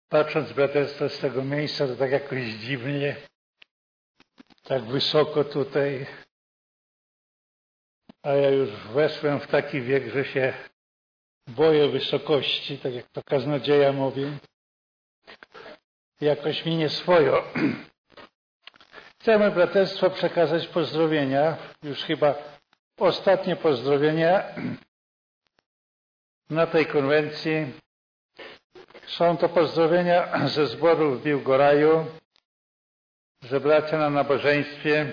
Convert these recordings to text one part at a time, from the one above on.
Patrząc braterstwo z tego miejsca, to tak jakoś dziwnie, tak wysoko tutaj, a ja już weszłem w taki wiek, że się boję wysokości, tak jak to kaznodzieja mówi. Jakoś mi nieswojo. Chcemy braterstwo przekazać pozdrowienia, już chyba ostatnie pozdrowienia na tej konwencji. Są to pozdrowienia ze zboru w Biłgoraju, że bracia na nabożeństwie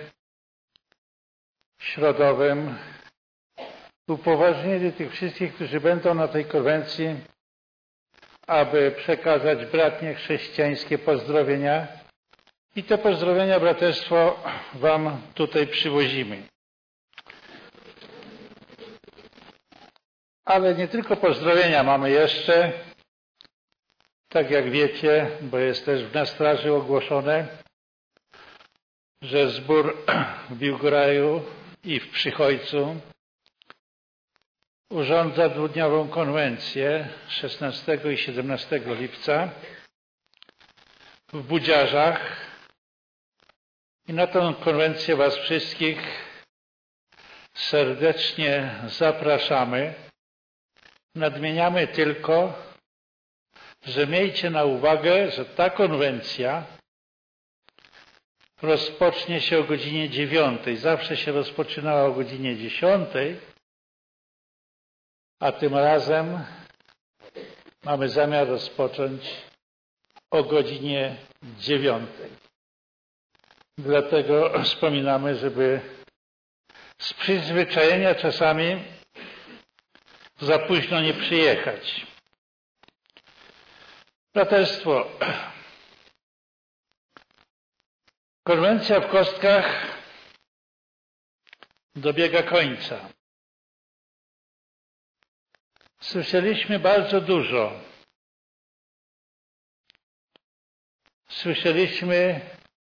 środowym upoważnili tych wszystkich, którzy będą na tej konwencji, aby przekazać bratnie chrześcijańskie pozdrowienia. I te pozdrowienia, braterstwo, wam tutaj przywozimy. Ale nie tylko pozdrowienia mamy jeszcze, tak jak wiecie, bo jest też na straży ogłoszone, że zbór w Biłgoraju i w Przychojcu urządza dwudniową konwencję 16 i 17 lipca w Budziarzach. I na tę konwencję was wszystkich serdecznie zapraszamy. Nadmieniamy tylko, że miejcie na uwagę, że ta konwencja rozpocznie się o godzinie 9. Zawsze się rozpoczynała o godzinie 10, a tym razem mamy zamiar rozpocząć o godzinie 9. Dlatego wspominamy, żeby z przyzwyczajenia czasami za późno nie przyjechać. Braterstwo, konwencja w Kostkach dobiega końca. Słyszeliśmy bardzo dużo. Słyszeliśmy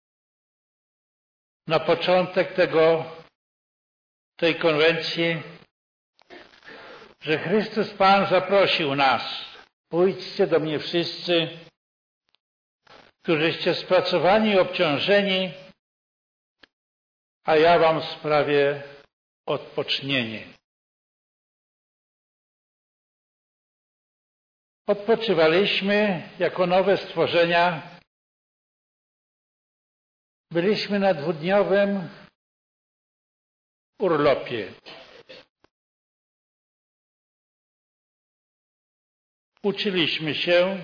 na początek tej konwencji, że Chrystus Pan zaprosił nas. Pójdźcie do mnie wszyscy, którzyście spracowani i obciążeni, a ja wam sprawię odpocznienie. Odpoczywaliśmy jako nowe stworzenia. Byliśmy na dwudniowym urlopie. Uczyliśmy się,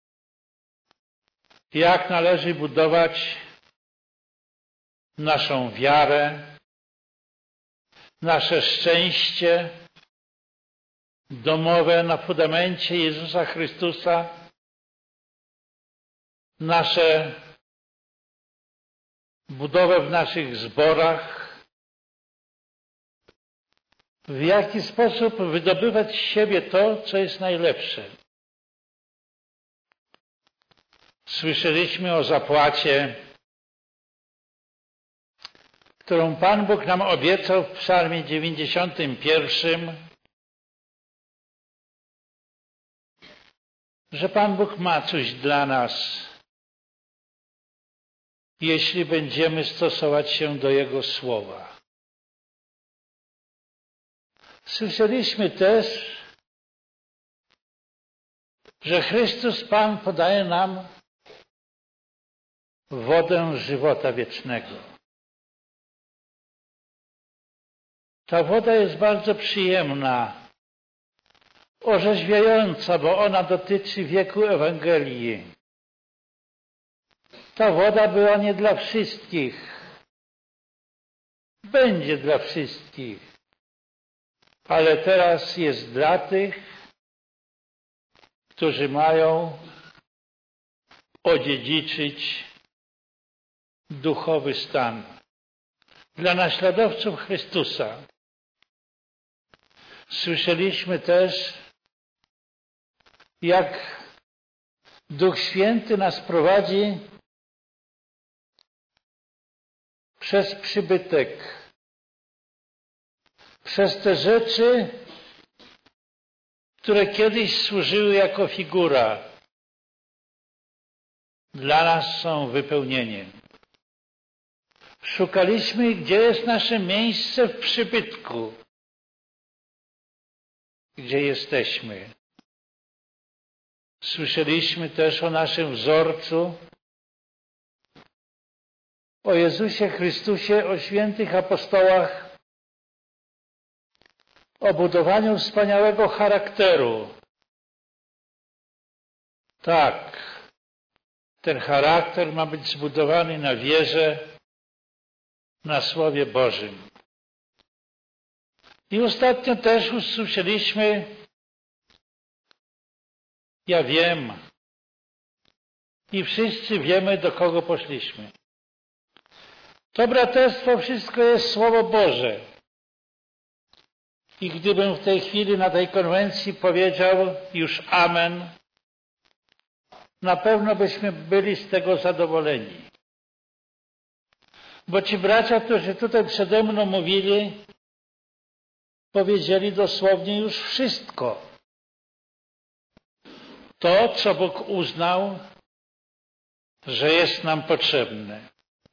jak należy budować naszą wiarę, nasze szczęście domowe na fundamencie Jezusa Chrystusa, nasze budowę w naszych zborach, w jaki sposób wydobywać z siebie to, co jest najlepsze. Słyszeliśmy o zapłacie, którą Pan Bóg nam obiecał w Psalmie 91, że Pan Bóg ma coś dla nas, jeśli będziemy stosować się do Jego słowa. Słyszeliśmy też, że Chrystus Pan podaje nam wodę żywota wiecznego. Ta woda jest bardzo przyjemna, orzeźwiająca, bo ona dotyczy wieku Ewangelii. Ta woda była nie dla wszystkich. Będzie dla wszystkich. Ale teraz jest dla tych, którzy mają odziedziczyć duchowy stan. Dla naśladowców Chrystusa. Słyszeliśmy też, jak Duch Święty nas prowadzi przez przybytek, przez te rzeczy, które kiedyś służyły jako figura. dla nas są wypełnieniem. Szukaliśmy, gdzie jest nasze miejsce w przybytku, gdzie jesteśmy. Słyszeliśmy też o naszym wzorcu, o Jezusie Chrystusie, o świętych apostołach, o budowaniu wspaniałego charakteru. Tak, ten charakter ma być zbudowany na wierze, na Słowie Bożym. I ostatnio też usłyszeliśmy, ja wiem, i wszyscy wiemy, do kogo poszliśmy. To braterstwo wszystko jest Słowo Boże. I gdybym w tej chwili na tej konwencji powiedział już amen, na pewno byśmy byli z tego zadowoleni. Bo ci bracia, którzy tutaj przede mną mówili, powiedzieli dosłownie już wszystko. To, co Bóg uznał, że jest nam potrzebne.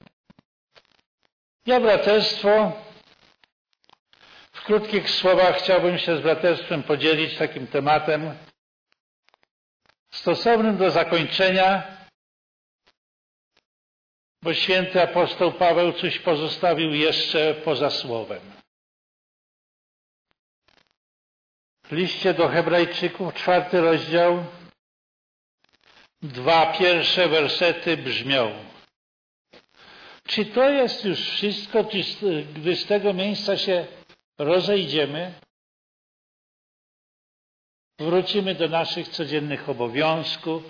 Ja braterstwo, w krótkich słowach chciałbym się z braterstwem podzielić takim tematem stosownym do zakończenia, bo święty apostoł Paweł coś pozostawił jeszcze poza słowem. W liście do Hebrajczyków, 4 rozdział, 2 pierwsze wersety brzmią: czy to jest już wszystko, gdy z tego miejsca się rozejdziemy? Wrócimy do naszych codziennych obowiązków,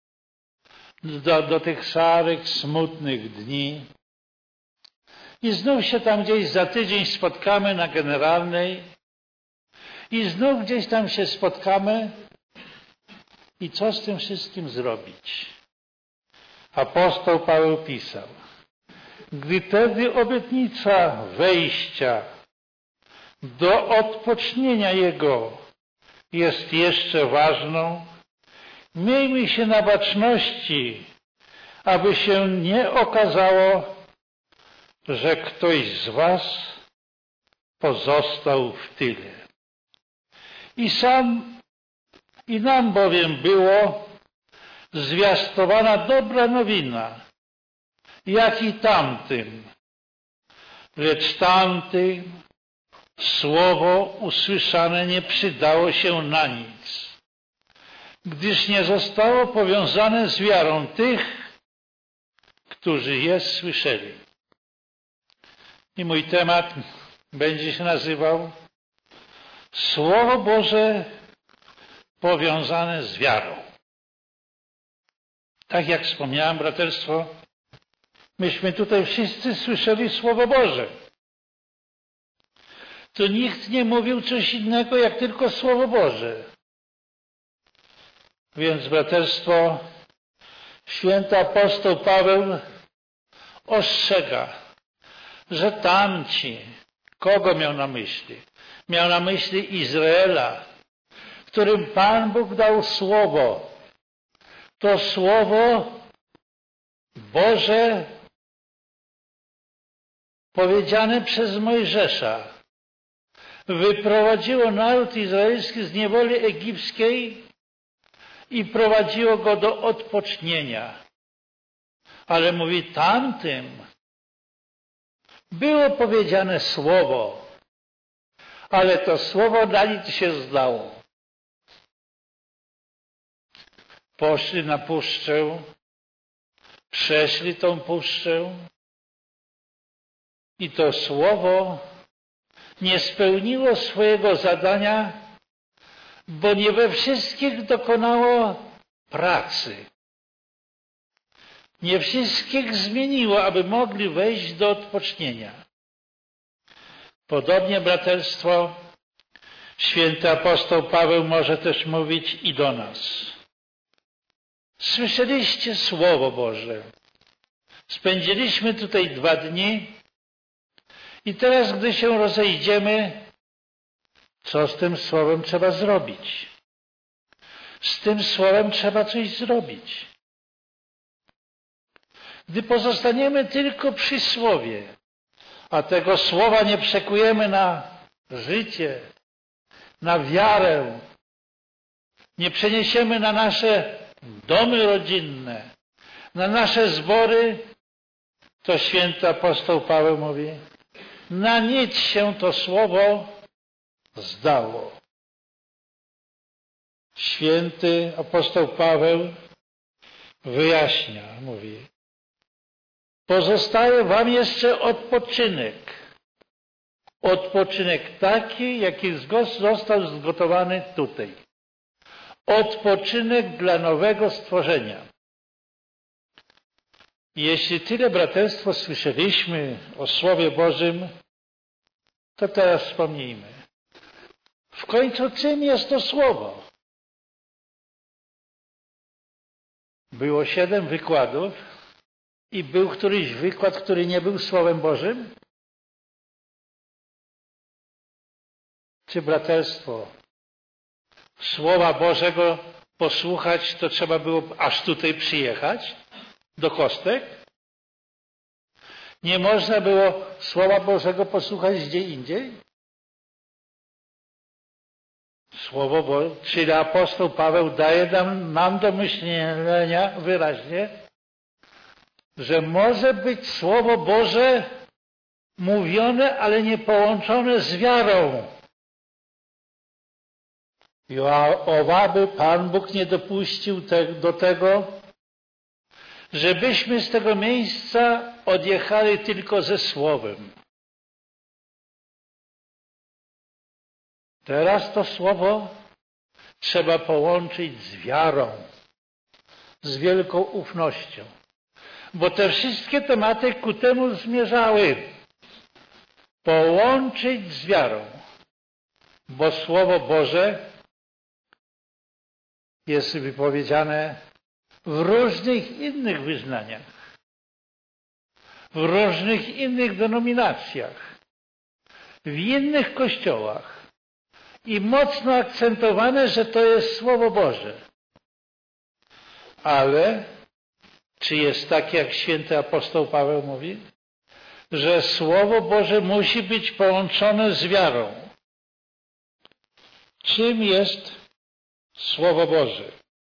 do tych szarych, smutnych dni i znów się tam gdzieś za tydzień spotkamy na generalnej i znów gdzieś tam się spotkamy i co z tym wszystkim zrobić? Apostoł Paweł pisał: gdy tedy obietnica wejścia do odpocznienia Jego jest jeszcze ważną, miejmy się na baczności, aby się nie okazało, że ktoś z was pozostał w tyle. I nam bowiem było zwiastowana dobra nowina, jak i tamtym, lecz tamtym słowo usłyszane nie przydało się na nic, gdyż nie zostało powiązane z wiarą tych, którzy je słyszeli. I mój temat będzie się nazywał Słowo Boże powiązane z wiarą. Tak jak wspomniałem, braterstwo, myśmy tutaj wszyscy słyszeli Słowo Boże. Tu nikt nie mówił coś innego, jak tylko Słowo Boże. Więc, braterstwo, święty apostoł Paweł ostrzega, że tamci, kogo miał na myśli? Miał na myśli Izraela, którym Pan Bóg dał Słowo. To Słowo Boże powiedziane przez Mojżesza wyprowadziło naród izraelski z niewoli egipskiej i prowadziło go do odpocznienia. Ale mówi, tamtym było powiedziane słowo, ale to słowo na nic się zdało. Poszli na puszczę, przeszli tą puszczę i to słowo nie spełniło swojego zadania, bo nie we wszystkich dokonało pracy. Nie wszystkich zmieniło, aby mogli wejść do odpocznienia. Podobnie, braterstwo, święty apostoł Paweł może też mówić i do nas. Słyszeliście Słowo Boże. Spędziliśmy tutaj 2 dni i teraz, gdy się rozejdziemy, co z tym Słowem trzeba zrobić? Z tym Słowem trzeba coś zrobić. Gdy pozostaniemy tylko przy słowie, a tego słowa nie przekujemy na życie, na wiarę, nie przeniesiemy na nasze domy rodzinne, na nasze zbory, to święty apostoł Paweł mówi, na nic się to słowo zdało. Święty apostoł Paweł wyjaśnia, mówi, pozostaje wam jeszcze odpoczynek. Odpoczynek taki, jaki został zgotowany tutaj. Odpoczynek dla nowego stworzenia. Jeśli tyle, braterstwo, słyszeliśmy o Słowie Bożym, to teraz wspomnijmy. W końcu czym jest to Słowo? Było 7 wykładów i był któryś wykład, który nie był Słowem Bożym? Czy braterstwo, Słowa Bożego posłuchać, to trzeba było aż tutaj przyjechać? Do Kostek? Nie można było Słowa Bożego posłuchać gdzie indziej? Słowo Boże, czyli apostoł Paweł daje nam do myślenia wyraźnie, że może być Słowo Boże mówione, ale nie połączone z wiarą. I owaby Pan Bóg nie dopuścił do tego, żebyśmy z tego miejsca odjechali tylko ze Słowem. Teraz to Słowo trzeba połączyć z wiarą, z wielką ufnością, bo te wszystkie tematy ku temu zmierzały. Połączyć z wiarą, bo Słowo Boże jest wypowiedziane w różnych innych wyznaniach, w różnych innych denominacjach, w innych kościołach i mocno akcentowane, że to jest Słowo Boże. Ale czy jest tak, jak święty apostoł Paweł mówi, że Słowo Boże musi być połączone z wiarą? Czym jest Słowo Boże?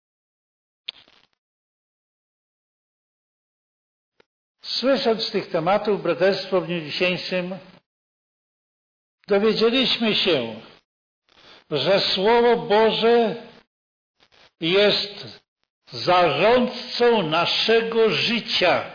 Słysząc z tych tematów, braterstwo, w dniu dzisiejszym dowiedzieliśmy się, że Słowo Boże jest zarządcą naszego życia.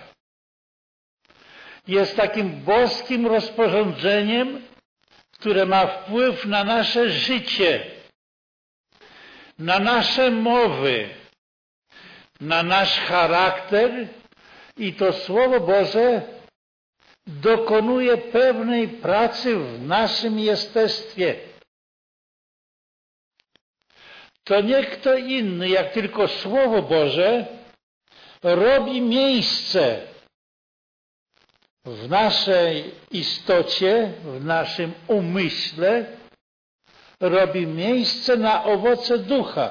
Jest takim boskim rozporządzeniem, które ma wpływ na nasze życie, na nasze mowy, na nasz charakter i to Słowo Boże dokonuje pewnej pracy w naszym jestestwie. To nie kto inny, jak tylko Słowo Boże robi miejsce w naszej istocie, w naszym umyśle, robi miejsce na owoce ducha.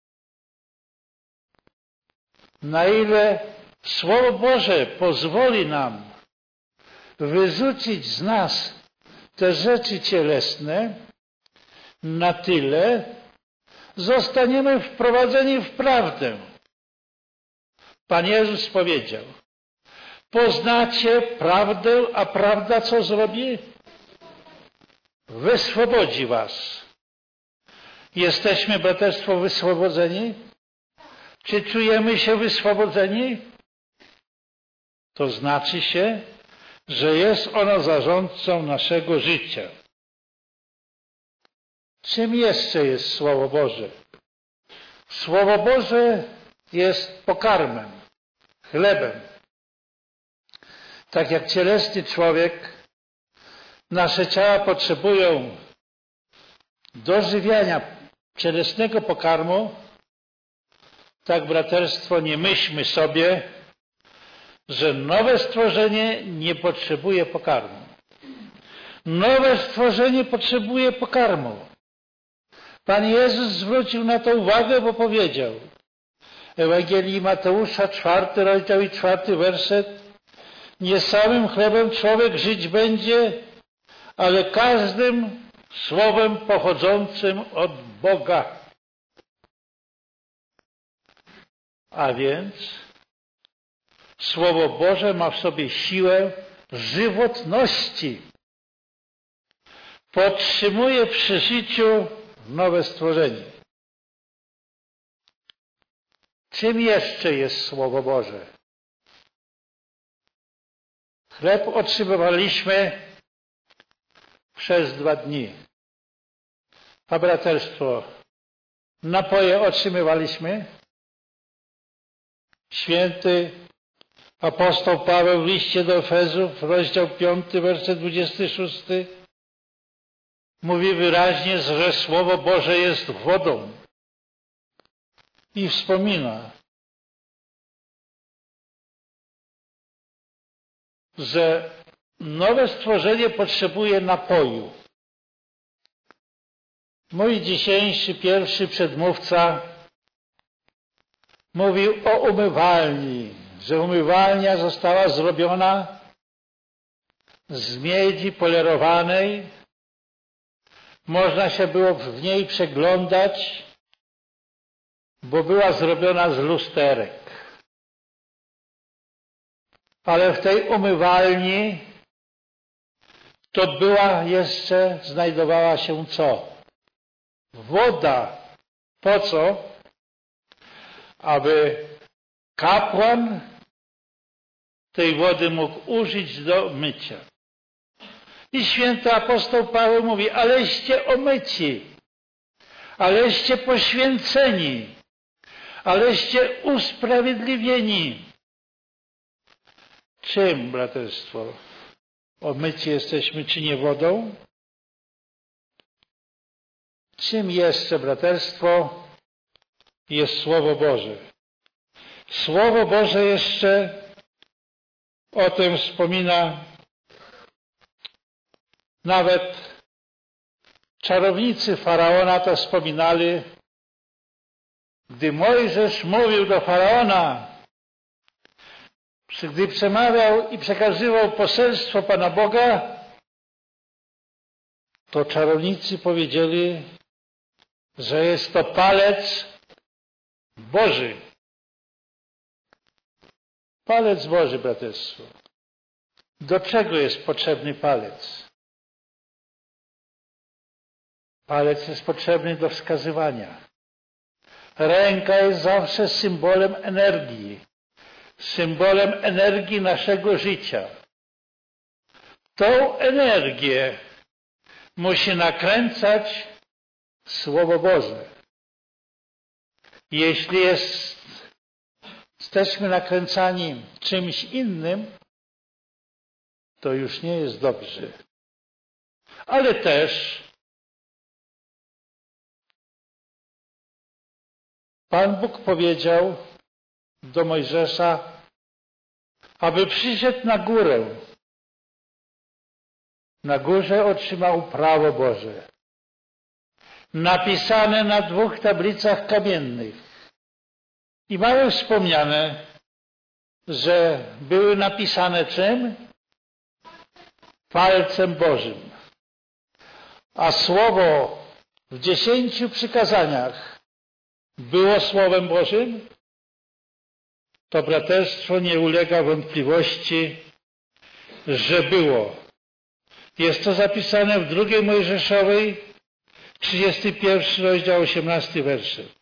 Na ile Słowo Boże pozwoli nam wyrzucić z nas te rzeczy cielesne, na tyle zostaniemy wprowadzeni w prawdę. Pan Jezus powiedział, poznacie prawdę, a prawda co zrobi? Wyswobodzi was. Jesteśmy, braterstwo, wyswobodzeni? Czy czujemy się wyswobodzeni? To znaczy się, że jest ono zarządcą naszego życia. Czym jeszcze jest Słowo Boże? Słowo Boże jest pokarmem, chlebem. Tak jak cielesny człowiek, nasze ciała potrzebują dożywiania cielesnego pokarmu, tak, braterstwo, nie myślmy sobie, że nowe stworzenie nie potrzebuje pokarmu. Nowe stworzenie potrzebuje pokarmu. Pan Jezus zwrócił na to uwagę, bo powiedział, Ewangelii Mateusza, 4 rozdział i 4 werset, Nie samym chlebem człowiek żyć będzie, ale każdym słowem pochodzącym od Boga. A więc Słowo Boże ma w sobie siłę żywotności. Podtrzymuje przy życiu nowe stworzenie. Czym jeszcze jest Słowo Boże? Chleb otrzymywaliśmy przez 2 dni. A braterstwo, napoje otrzymywaliśmy. Święty apostoł Paweł w liście do Efezów, rozdział 5, werset 26, mówi wyraźnie, że Słowo Boże jest wodą. I wspomina, że nowe stworzenie potrzebuje napoju. Mój dzisiejszy pierwszy przedmówca mówił o umywalni, że umywalnia została zrobiona z miedzi polerowanej. Można się było w niej przeglądać, bo była zrobiona z lusterek. Ale w tej umywalni to znajdowała się co? Woda. Po co? Aby kapłan tej wody mógł użyć do mycia. I święty apostoł Paweł mówi, aleście omyci, aleście poświęceni, aleście usprawiedliwieni. Czym, braterstwo? Omyci jesteśmy, czy nie wodą? Czym jeszcze, braterstwo, jest Słowo Boże? Słowo Boże jeszcze o tym wspomina nawet czarownicy Faraona, to wspominali, gdy Mojżesz mówił do Faraona, gdy przemawiał i przekazywał poselstwo Pana Boga, to czarownicy powiedzieli, że jest to palec Boży. Palec Boży, braterstwo. Do czego jest potrzebny palec? Palec jest potrzebny do wskazywania. Ręka jest zawsze symbolem energii naszego życia. Tą energię musi nakręcać Słowo Boże. Jeśli jesteśmy nakręcani czymś innym, to już nie jest dobrze. Ale też Pan Bóg powiedział do Mojżesza, aby przyszedł na górę. Na górze otrzymał prawo Boże, napisane na 2 tablicach kamiennych. I mamy wspomniane, że były napisane czym? Palcem Bożym. A słowo w 10 przykazaniach było Słowem Bożym? To braterstwo nie ulega wątpliwości, że było. Jest to zapisane w 2 Mojżeszowej, 31 rozdział, 18 werset.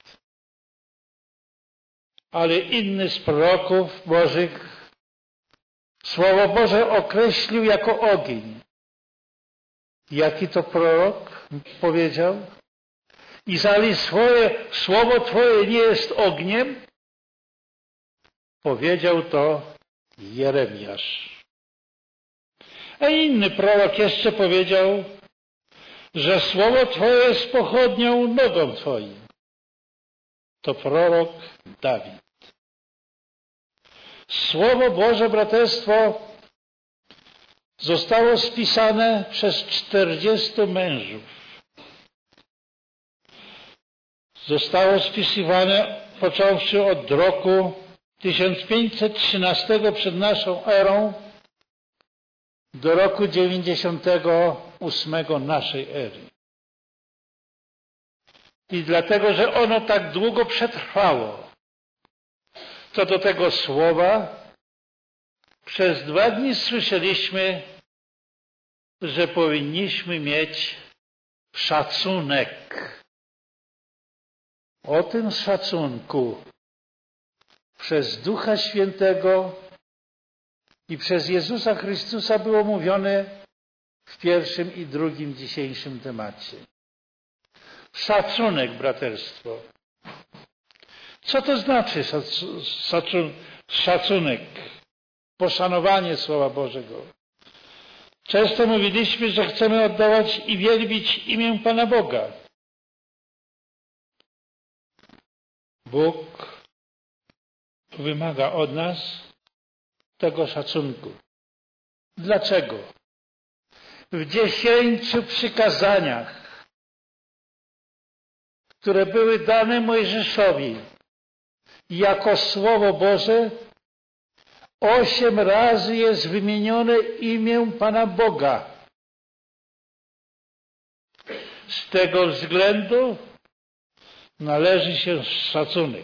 Ale inny z proroków Bożych Słowo Boże określił jako ogień. Jaki to prorok powiedział? Jeżeli Słowo Twoje nie jest ogniem, powiedział to Jeremiasz. A inny prorok jeszcze powiedział, że Słowo Twoje jest pochodnią nogą Twoim. To prorok Dawid. Słowo Boże, braterstwo, zostało spisane przez 40 mężów. Zostało spisywane począwszy od roku 1513 przed naszą erą do roku 98 naszej ery. I dlatego, że ono tak długo przetrwało, to do tego słowa przez 2 dni słyszeliśmy, że powinniśmy mieć szacunek. O tym szacunku przez Ducha Świętego i przez Jezusa Chrystusa było mówione w pierwszym i drugim dzisiejszym temacie. Szacunek, braterstwo. Co to znaczy szacunek? Poszanowanie Słowa Bożego. Często mówiliśmy, że chcemy oddawać i wielbić imię Pana Boga. Bóg wymaga od nas tego szacunku. Dlaczego? W 10 przykazaniach, które były dane Mojżeszowi jako Słowo Boże, 8 razy jest wymienione imię Pana Boga. Z tego względu należy się szacunek.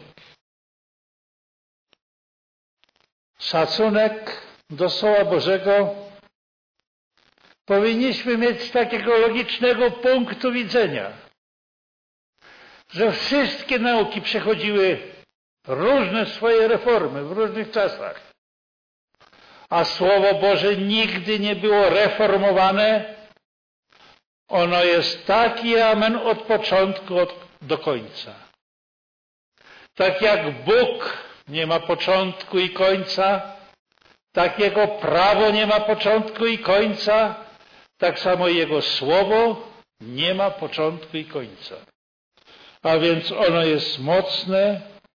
Szacunek do Słowa Bożego powinniśmy mieć z takiego logicznego punktu widzenia, że wszystkie nauki przechodziły różne swoje reformy w różnych czasach, a Słowo Boże nigdy nie było reformowane. Ono jest taki amen od początku do końca. Tak jak Bóg nie ma początku i końca, tak Jego prawo nie ma początku i końca, tak samo Jego Słowo nie ma początku i końca. A więc ono jest mocne.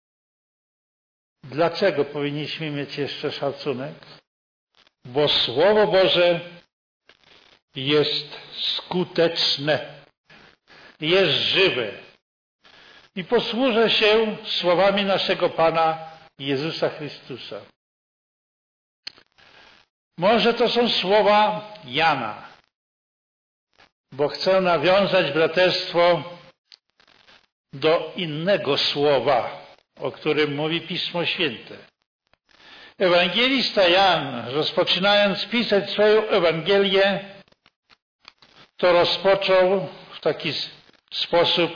Dlaczego powinniśmy mieć jeszcze szacunek? Bo Słowo Boże jest skuteczne, jest żywe. I posłużę się słowami naszego Pana Jezusa Chrystusa. Może to są słowa Jana, bo chcę nawiązać braterstwo do innego słowa, o którym mówi Pismo Święte. Ewangelista Jan, rozpoczynając pisać swoją Ewangelię, to rozpoczął w taki sposób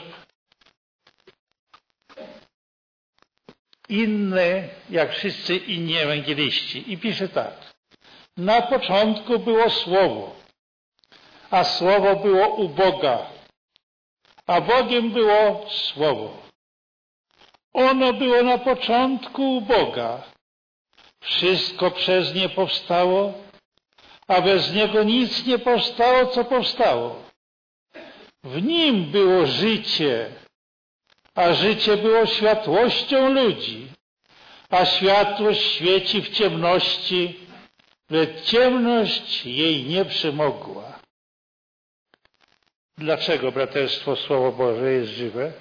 inny, jak wszyscy inni ewangeliści. I pisze tak. Na początku było Słowo, a Słowo było u Boga, a Bogiem było Słowo. Ono było na początku u Boga. Wszystko przez nie powstało, a bez niego nic nie powstało, co powstało. W nim było życie, a życie było światłością ludzi, a światłość świeci w ciemności, lecz ciemność jej nie przemogła. Dlaczego, braterstwo, Słowo Boże jest żywe?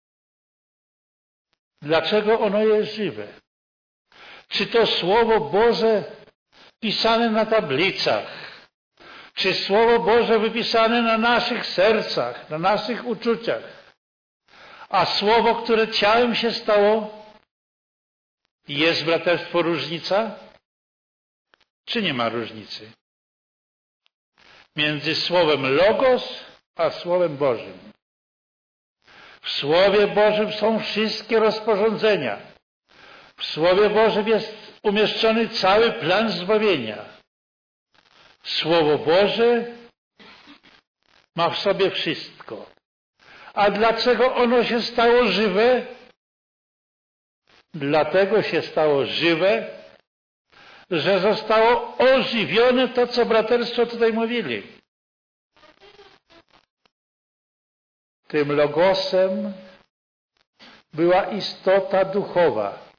Dlaczego ono jest żywe? Czy to Słowo Boże pisane na tablicach, czy Słowo Boże wypisane na naszych sercach, na naszych uczuciach, a Słowo, które ciałem się stało, jest, braterstwo, różnica? Czy nie ma różnicy między Słowem Logos a Słowem Bożym? W Słowie Bożym są wszystkie rozporządzenia. W Słowie Bożym jest umieszczony cały plan zbawienia. Słowo Boże ma w sobie wszystko. A dlaczego ono się stało żywe? Dlatego się stało żywe, że zostało ożywione to, co braterstwo tutaj mówili. Tym logosem była istota duchowa.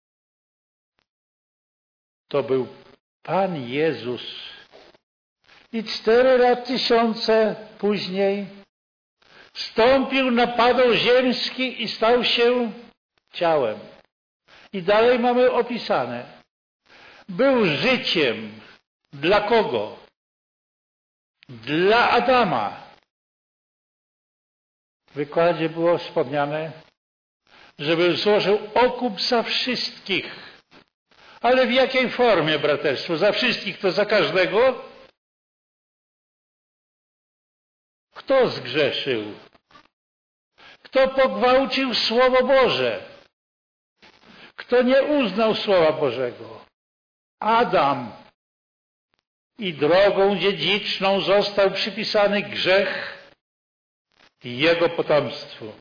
To był Pan Jezus. I 4000 później wstąpił na padoł ziemski i stał się ciałem. I dalej mamy opisane. Był życiem. Dla kogo? dla Adama. W wykładzie było wspomniane, żeby złożył okup za wszystkich. Ale w jakiej formie, braterstwo? Za wszystkich, to za każdego? Kto zgrzeszył? Kto pogwałcił Słowo Boże? Kto nie uznał Słowa Bożego? Adam. I drogą dziedziczną został przypisany grzech i jego potomstwu.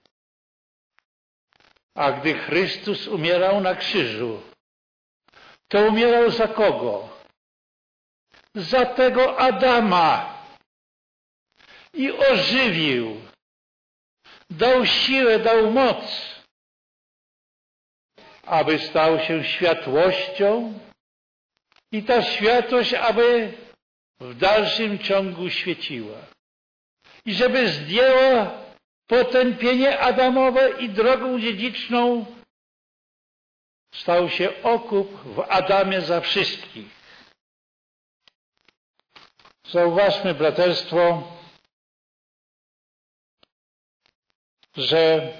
A gdy Chrystus umierał na krzyżu, to umierał za kogo? Za tego Adama. I ożywił. Dał siłę, dał moc, aby stał się światłością i ta światłość, aby w dalszym ciągu świeciła. I żeby zdjęła potępienie Adamowe i drogą dziedziczną stał się okup w Adamie za wszystkich. Zauważmy, braterstwo, że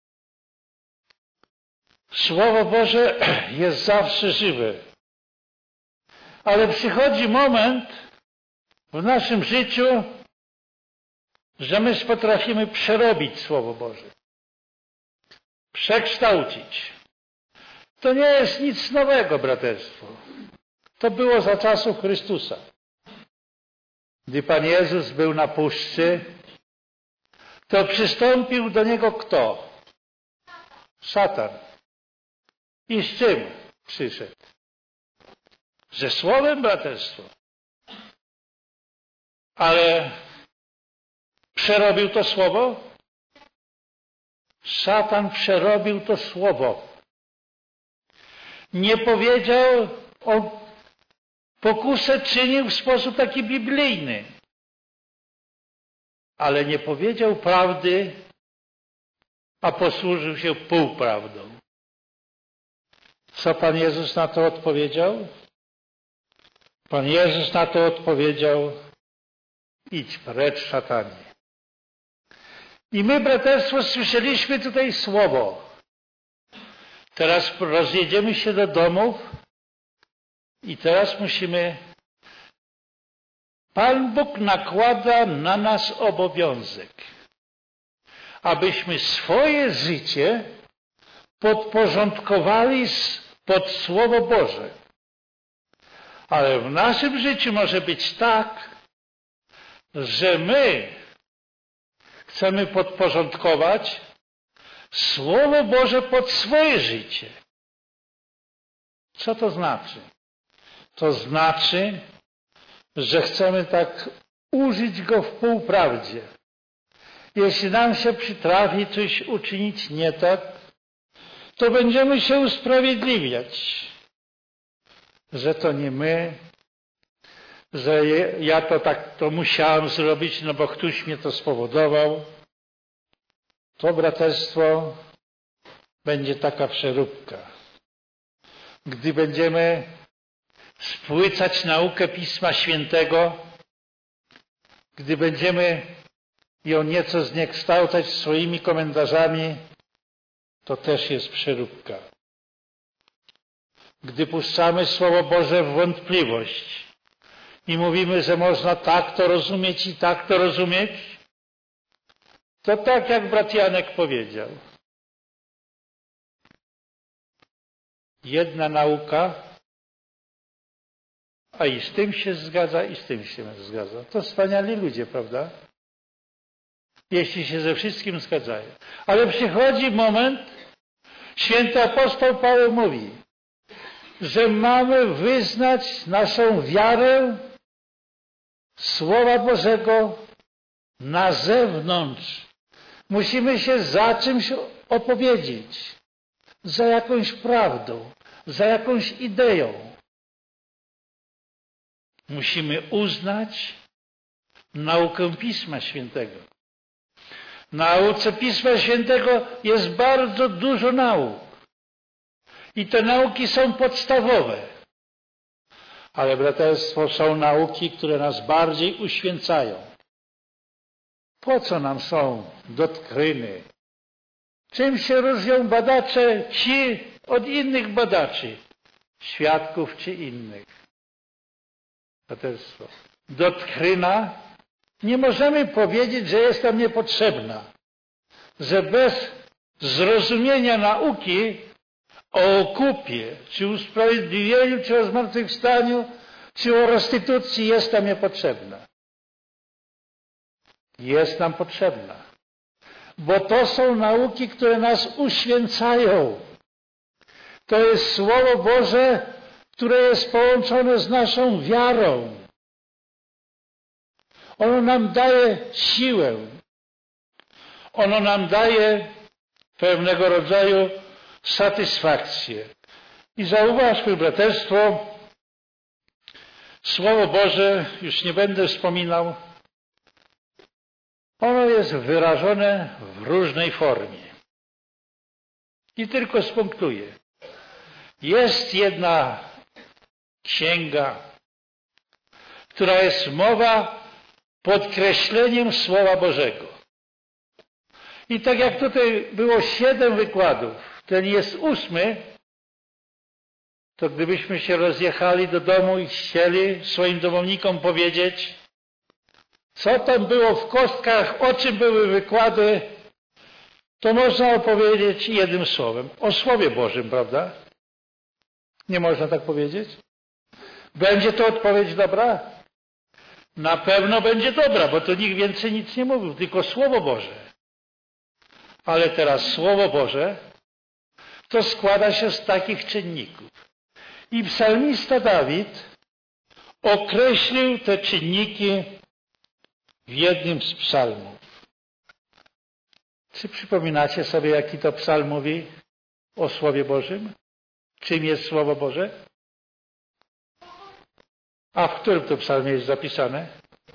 Słowo Boże jest zawsze żywe. Ale przychodzi moment w naszym życiu, że my potrafimy przerobić Słowo Boże. Przekształcić. To nie jest nic nowego, braterstwo. To było za czasów Chrystusa. Gdy Pan Jezus był na puszczy, to przystąpił do Niego kto? Szatan. I z czym przyszedł? Ze słowem, braterstwo. Ale przerobił to słowo? Szatan przerobił to słowo. Nie powiedział, o pokusę czynił w sposób taki biblijny. Ale nie powiedział prawdy, a posłużył się półprawdą. Co Pan Jezus na to odpowiedział? Pan Jezus na to odpowiedział: idź precz, szatanie. I my, braterstwo, słyszeliśmy tutaj słowo. Teraz rozjedziemy się do domów i teraz musimy... Pan Bóg nakłada na nas obowiązek, abyśmy swoje życie podporządkowali pod Słowo Boże. Ale w naszym życiu może być tak, że my chcemy podporządkować Słowo Boże pod swoje życie. Co to znaczy? To znaczy, że chcemy tak użyć go w półprawdzie. Jeśli nam się przytrafi coś uczynić nie tak, to będziemy się usprawiedliwiać, że to nie my, że ja to musiałem zrobić, no bo ktoś mnie to spowodował. To, braterstwo, będzie taka przeróbka. Gdy będziemy spłycać naukę Pisma Świętego, gdy będziemy ją nieco zniekształcać swoimi komentarzami, to też jest przeróbka. Gdy puszczamy Słowo Boże w wątpliwość i mówimy, że można tak to rozumieć i tak to rozumieć, to tak jak brat Janek powiedział. Jedna nauka, a i z tym się zgadza, i z tym się zgadza. To wspaniali ludzie, prawda? Jeśli się ze wszystkim zgadzają. Ale przychodzi moment, święty apostoł Paweł mówi, że mamy wyznać naszą wiarę Słowa Bożego na zewnątrz. Musimy się za czymś opowiedzieć, za jakąś prawdą, za jakąś ideą. Musimy uznać naukę Pisma Świętego. W nauce Pisma Świętego jest bardzo dużo nauk. I te nauki są podstawowe. Ale braterstwo, są nauki, które nas bardziej uświęcają. Po co nam są doktryny? Czym się różnią badacze ci od innych badaczy? Świadków czy innych? Braterstwo. Doktryna, nie możemy powiedzieć, że jest nam niepotrzebna. Że bez zrozumienia nauki o okupie, czy usprawiedliwieniu, czy o zmartwychwstaniu, czy o restytucji jest nam niepotrzebna. Jest nam potrzebna. Bo to są nauki, które nas uświęcają. To jest Słowo Boże, które jest połączone z naszą wiarą. Ono nam daje siłę. Ono nam daje pewnego rodzaju satysfakcję. I zauważmy, braterstwo, Słowo Boże, już nie będę wspominał, ono jest wyrażone w różnej formie. I tylko spunktuję. Jest jedna księga, która jest mowa podkreśleniem Słowa Bożego. I tak jak tutaj było 7 wykładów, ten jest 8, to gdybyśmy się rozjechali do domu i chcieli swoim domownikom powiedzieć, co tam było w kostkach, o czym były wykłady, to można opowiedzieć jednym słowem. O Słowie Bożym, prawda? Nie można tak powiedzieć? Będzie to odpowiedź dobra? Na pewno będzie dobra, bo to nikt więcej nic nie mówił, tylko Słowo Boże. Ale teraz Słowo Boże to składa się z takich czynników. I psalmista Dawid określił te czynniki w jednym z psalmów. Czy przypominacie sobie, jaki to psalm mówi o Słowie Bożym? Czym jest Słowo Boże? A w którym to psalmie jest zapisane?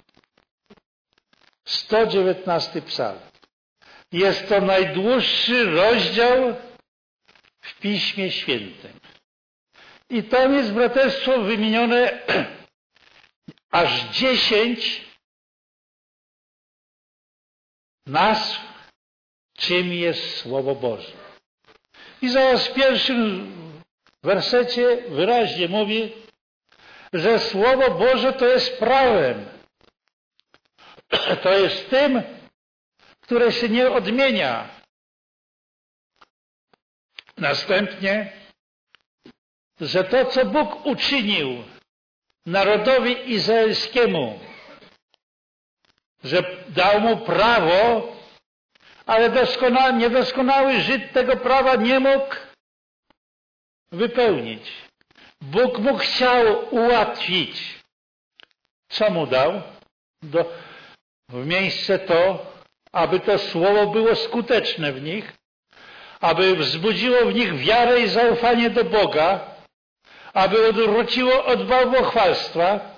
119 psalm. Jest to najdłuższy rozdział w Piśmie Świętym. I tam jest, braterstwo, wymienione aż 10 nazw, czym jest Słowo Boże. I zaraz w pierwszym wersecie wyraźnie mówi, że Słowo Boże to jest prawem. To jest tym, które się nie odmienia. Następnie, że to, co Bóg uczynił narodowi izraelskiemu, że dał mu prawo, ale niedoskonały Żyd tego prawa nie mógł wypełnić. Bóg mu chciał ułatwić. Co mu dał? W miejsce to, aby to słowo było skuteczne w nich, aby wzbudziło w nich wiarę i zaufanie do Boga, aby odwróciło od bałwochwalstwa,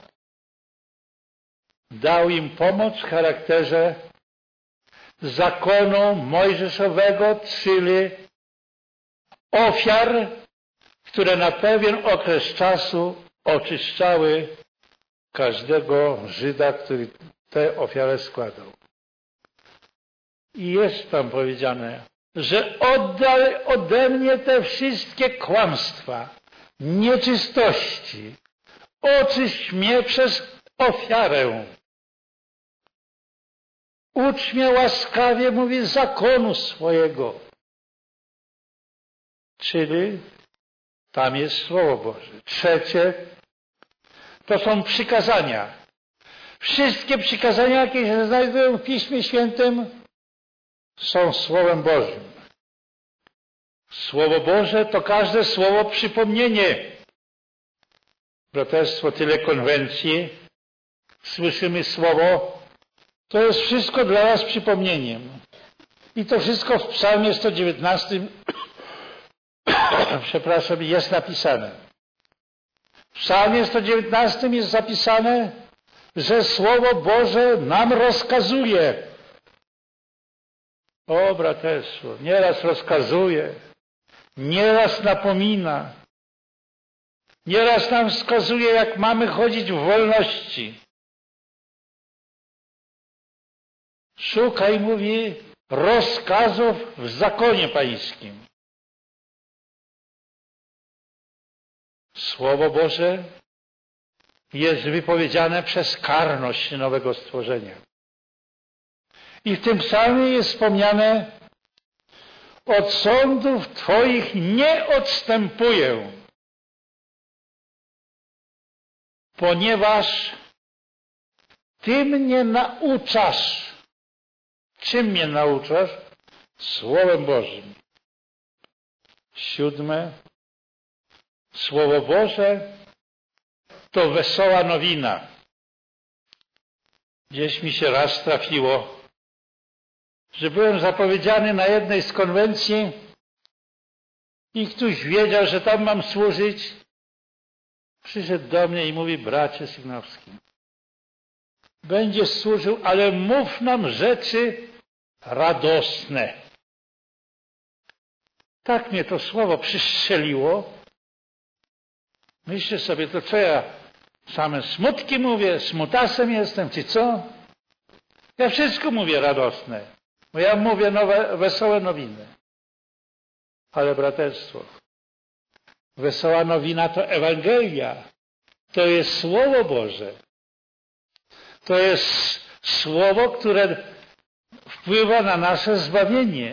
dał im pomoc w charakterze zakonu mojżeszowego, czyli ofiar, które na pewien okres czasu oczyszczały każdego Żyda, który tę ofiarę składał. I jest tam powiedziane, że oddal ode mnie te wszystkie kłamstwa, nieczystości, oczyść mnie przez ofiarę. Ucz mnie łaskawie, mówi, zakonu swojego. Czyli tam jest Słowo Boże. Trzecie, to są przykazania. Wszystkie przykazania, jakie się znajdują w Piśmie Świętym, są Słowem Bożym. Słowo Boże to każde słowo przypomnienie. Braterstwo, tyle konwencji, słyszymy słowo, to jest wszystko dla nas przypomnieniem. I to wszystko w psalmie 119 przepraszam, jest napisane. W psalmie 119 jest zapisane, że Słowo Boże nam rozkazuje. O, braterstwo, nieraz rozkazuje, nieraz napomina. Nieraz nam wskazuje, jak mamy chodzić w wolności. Szukaj, mówi, rozkazów w zakonie pańskim. Słowo Boże jest wypowiedziane przez karność nowego stworzenia. I w tym psalmie jest wspomniane: od sądów Twoich nie odstępuję, ponieważ Ty mnie nauczasz. Czym mnie nauczasz? Słowem Bożym. 7. Słowo Boże to wesoła nowina. Gdzieś mi się raz trafiło, że byłem zapowiedziany na jednej z konwencji i ktoś wiedział, że tam mam służyć. Przyszedł do mnie i mówi: bracie Sygnowski, będziesz służył, ale mów nam rzeczy radosne. Tak mnie to słowo przystrzeliło. Myślę sobie, to co ja same smutki mówię, smutasem jestem, czy co? Ja wszystko mówię radosne, bo ja mówię wesołe nowiny. Ale braterstwo, wesoła nowina to Ewangelia, to jest Słowo Boże. To jest Słowo, które wpływa na nasze zbawienie.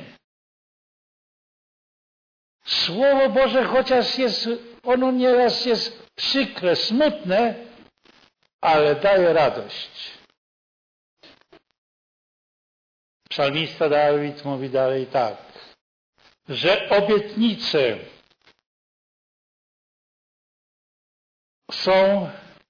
Słowo Boże, chociaż ono nieraz jest przykre, smutne, ale daje radość. Psalmista Dawid mówi dalej tak, że obietnice są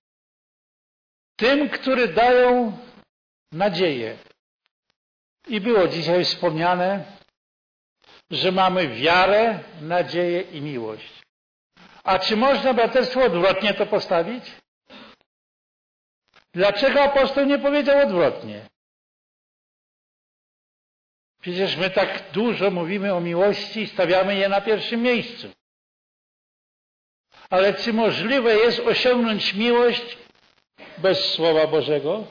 tym, które dają nadzieję. I było dzisiaj wspomniane, że mamy wiarę, nadzieję i miłość. A czy można, braterstwo, odwrotnie to postawić? Dlaczego apostoł nie powiedział odwrotnie? Przecież my tak dużo mówimy o miłości i stawiamy je na pierwszym miejscu. Ale czy możliwe jest osiągnąć miłość bez Słowa Bożego?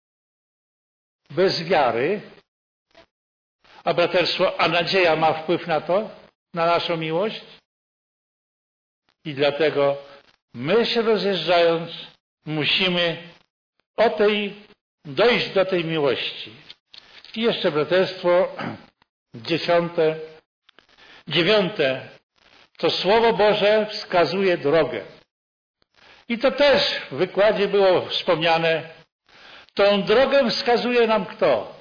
Bez wiary? A braterstwo, a nadzieja ma wpływ na to, na naszą miłość? I dlatego my się rozjeżdżając musimy dojść do tej miłości. I jeszcze braterstwo 9. To Słowo Boże wskazuje drogę. I to też w wykładzie było wspomniane. Tą drogę wskazuje nam kto?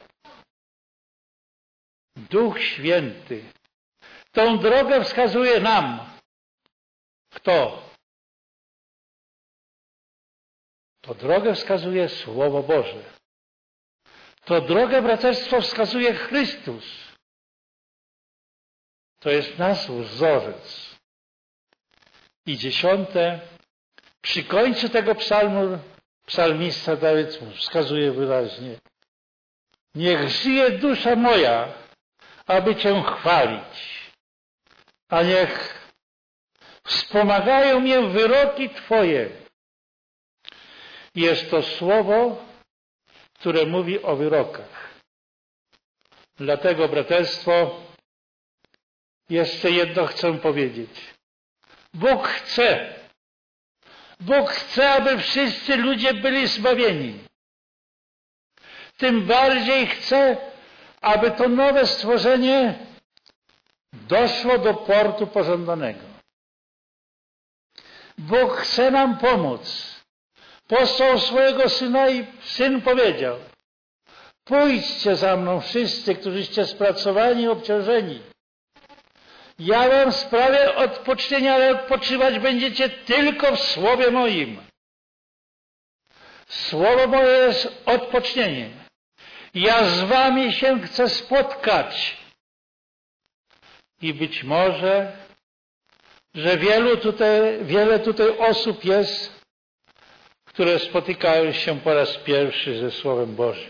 Duch Święty. Tą drogę wskazuje nam kto? To drogę wskazuje Słowo Boże. To drogę, braterstwo, wskazuje Chrystus. To jest nasz wzorzec. I 10. Przy końcu tego psalmu psalmista Dawid wskazuje wyraźnie: niech żyje dusza moja, aby Cię chwalić, a niech wspomagają mnie wyroki Twoje. Jest to słowo, które mówi o wyrokach. Dlatego, braterstwo, jeszcze jedno chcę powiedzieć. Bóg chce, aby wszyscy ludzie byli zbawieni. Tym bardziej chce, aby to nowe stworzenie doszło do portu pożądanego. Bóg chce nam pomóc. Posłał swojego Syna i Syn powiedział: pójdźcie za mną wszyscy, którzyście spracowani i obciążeni. Ja wam sprawię odpocznienia, ale odpoczywać będziecie tylko w Słowie moim. Słowo moje jest odpocznieniem. Ja z wami się chcę spotkać. I być może, że wiele tutaj osób jest, które spotykają się po raz pierwszy ze Słowem Bożym.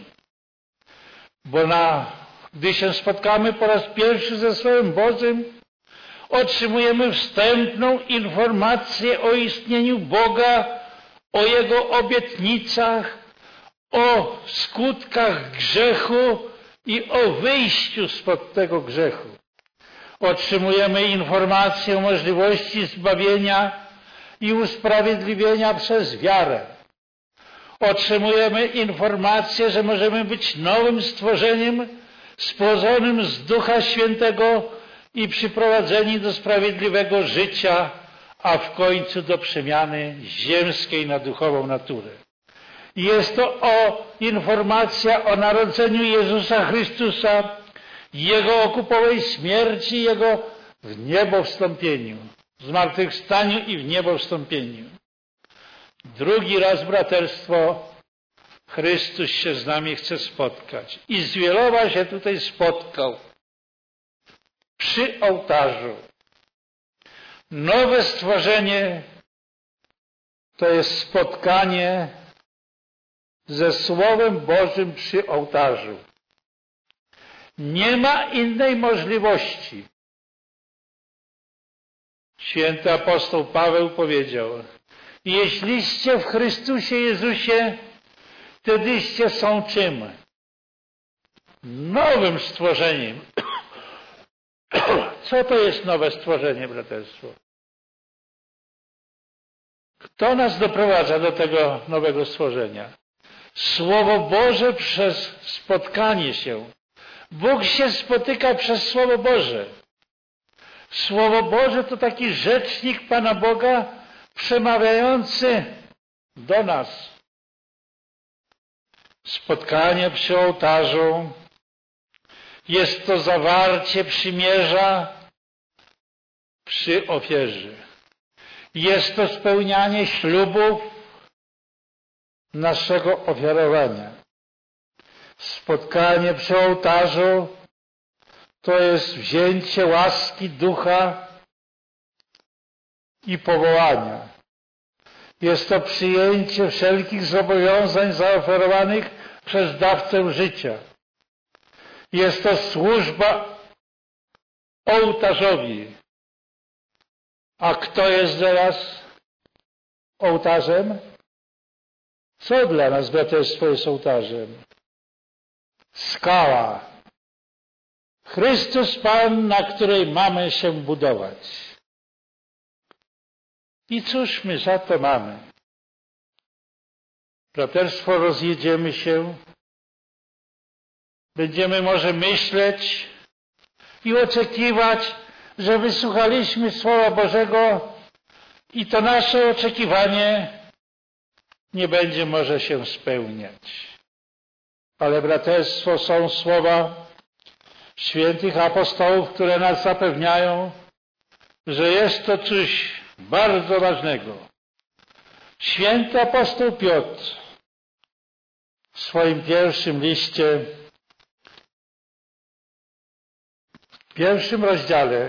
Bo gdy się spotkamy po raz pierwszy ze Słowem Bożym, Otrzymujemy wstępną informację o istnieniu Boga, o Jego obietnicach, o skutkach grzechu i o wyjściu spod tego grzechu. Otrzymujemy informację o możliwości zbawienia i usprawiedliwienia przez wiarę. Otrzymujemy informację, że możemy być nowym stworzeniem stworzonym z Ducha Świętego i przyprowadzeni do sprawiedliwego życia, a w końcu do przemiany ziemskiej na duchową naturę. Jest to informacja o narodzeniu Jezusa Chrystusa, Jego okupowej śmierci, Jego w niebo wstąpieniu, zmartwychwstaniu i w niebo wstąpieniu. Drugi raz, braterstwo, Chrystus się z nami chce spotkać. I z wieloma się tutaj spotkał przy ołtarzu. Nowe stworzenie to jest spotkanie ze Słowem Bożym przy ołtarzu. Nie ma innej możliwości. Święty apostoł Paweł powiedział: jeśliście w Chrystusie Jezusie, wtedyście są czym? Nowym stworzeniem. Co to jest nowe stworzenie, braterstwo? Kto nas doprowadza do tego nowego stworzenia? Słowo Boże przez spotkanie się. Bóg się spotyka przez Słowo Boże. Słowo Boże to taki rzecznik Pana Boga przemawiający do nas. Spotkanie przy ołtarzu jest to zawarcie przymierza przy ofierze. Jest to spełnianie ślubów naszego ofiarowania. Spotkanie przy ołtarzu to jest wzięcie łaski Ducha i powołania. Jest to przyjęcie wszelkich zobowiązań zaoferowanych przez dawcę życia. Jest to służba ołtarzowi. A kto jest teraz ołtarzem? Co dla nas, braterstwo, jest ołtarzem? Skała. Chrystus Pan, na której mamy się budować. I cóż my za to mamy? Braterstwo, rozjedziemy się. Będziemy może myśleć i oczekiwać, że wysłuchaliśmy Słowa Bożego i to nasze oczekiwanie nie będzie może się spełniać. Ale braterstwo, są słowa świętych apostołów, które nas zapewniają, że jest to coś bardzo ważnego. Święty apostoł Piotr w swoim pierwszym liście, w pierwszym rozdziale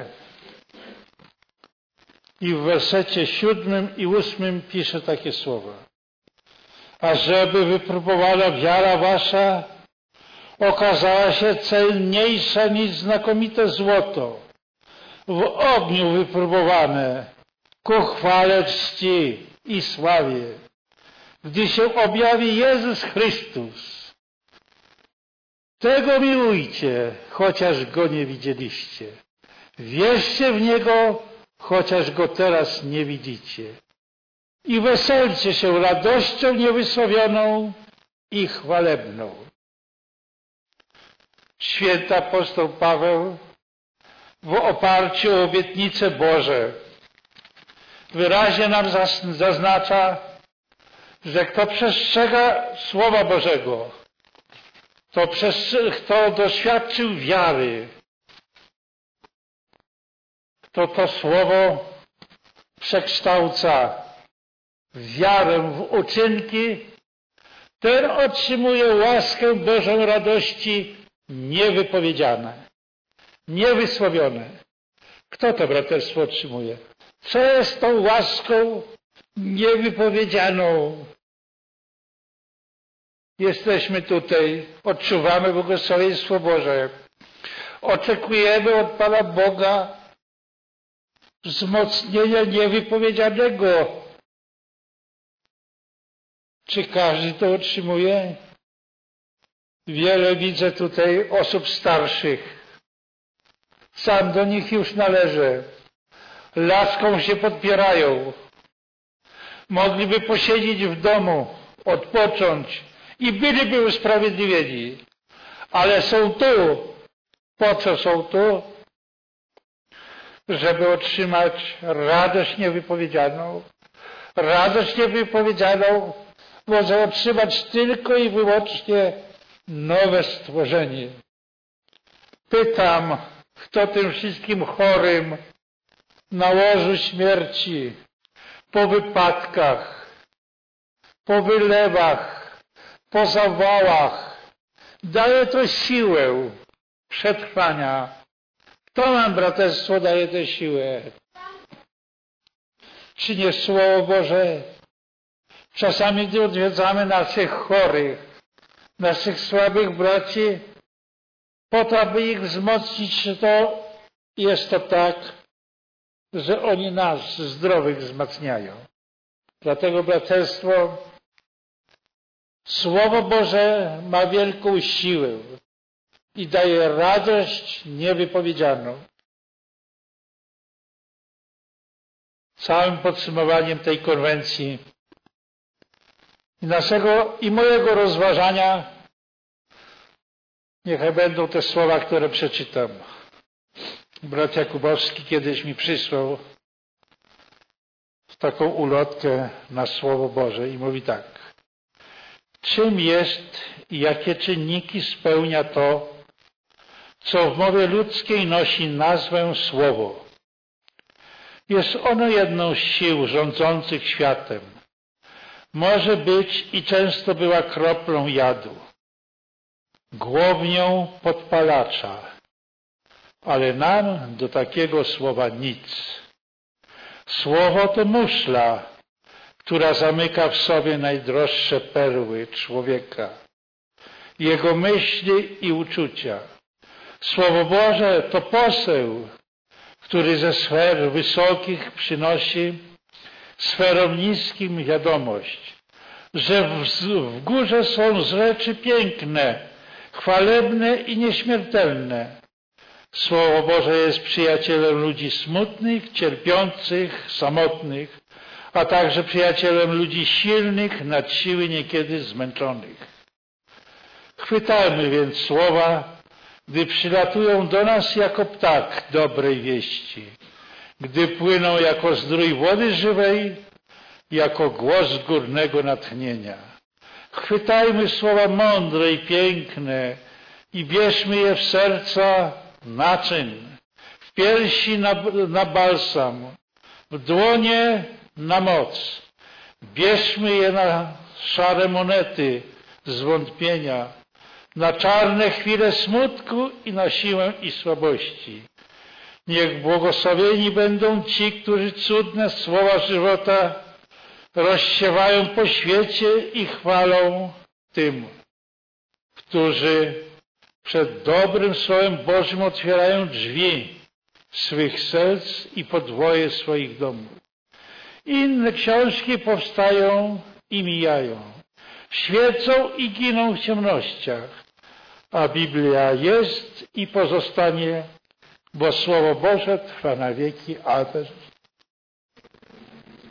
i w wersecie 7 i 8 pisze takie słowa: ażeby wypróbowana wiara wasza okazała się cenniejsza niż znakomite złoto, w ogniu wypróbowane, ku chwale, czci i sławie, gdy się objawi Jezus Chrystus. Tego miłujcie, chociaż Go nie widzieliście. Wierzcie w Niego, chociaż Go teraz nie widzicie. I weselcie się radością niewysłowioną i chwalebną. Święty apostoł Paweł w oparciu o obietnice Boże wyraźnie nam zaznacza, że kto przestrzega Słowa Bożego, kto doświadczył wiary, kto to Słowo przekształca w wiarę, w uczynki, ten otrzymuje łaskę Bożą radości niewypowiedziane, niewysłowione. Kto to, braterstwo, otrzymuje? Co jest tą łaską niewypowiedzianą? Jesteśmy tutaj, odczuwamy błogosławieństwo Boże, oczekujemy od Pana Boga wzmocnienia niewypowiedzianego. Czy każdy to otrzymuje? Wiele widzę tutaj osób starszych. Sam do nich już należę. Laską się podpierają. Mogliby posiedzieć w domu, odpocząć i byliby usprawiedliwieni. Ale są tu. Po co są tu? Żeby otrzymać radość niewypowiedzianą. Radość niewypowiedzianą może otrzymać tylko i wyłącznie nowe stworzenie. Pytam, kto tym wszystkim chorym na łożu śmierci, po wypadkach, po wylewach, po zawałach daje to siłę przetrwania. Kto nam, braterstwo, daje tę siłę? Czy nie Słowo Boże? Czasami, gdy odwiedzamy naszych chorych, naszych słabych braci, po to, aby ich wzmocnić, to jest to tak, że oni nas, zdrowych, wzmacniają. Dlatego, braterstwo, Słowo Boże ma wielką siłę i daje radość niewypowiedzianą. Całym podsumowaniem tej konwencji naszego i mojego rozważania niechaj będą te słowa, które przeczytam. Brat Jakubowski kiedyś mi przysłał taką ulotkę na Słowo Boże i mówi tak. Czym jest i jakie czynniki spełnia to, co w mowie ludzkiej nosi nazwę Słowo? Jest ono jedną z sił rządzących światem. Może być i często była kroplą jadu, głownią podpalacza, ale nam do takiego słowa nic. Słowo to muszla, która zamyka w sobie najdroższe perły człowieka, jego myśli i uczucia. Słowo Boże to poseł, który ze sfer wysokich przynosi sferom niskim wiadomość, że w górze są rzeczy piękne, chwalebne i nieśmiertelne. Słowo Boże jest przyjacielem ludzi smutnych, cierpiących, samotnych, a także przyjacielem ludzi silnych, nad siły niekiedy zmęczonych. Chwytajmy więc słowa, gdy przylatują do nas jako ptak dobrej wieści, gdy płyną jako zdrój wody żywej, jako głos górnego natchnienia. Chwytajmy słowa mądre i piękne i bierzmy je w serca naczyń, w piersi na balsam, w dłonie na moc. Bierzmy je na szare monety zwątpienia, na czarne chwile smutku i na siłę i słabości. Niech błogosławieni będą ci, którzy cudne słowa żywota rozsiewają po świecie i chwalą tym, którzy przed dobrym Słowem Bożym otwierają drzwi swych serc i podwoje swoich domów. Inne książki powstają i mijają, świecą i giną w ciemnościach, a Biblia jest i pozostanie, bo Słowo Boże trwa na wieki. Amen.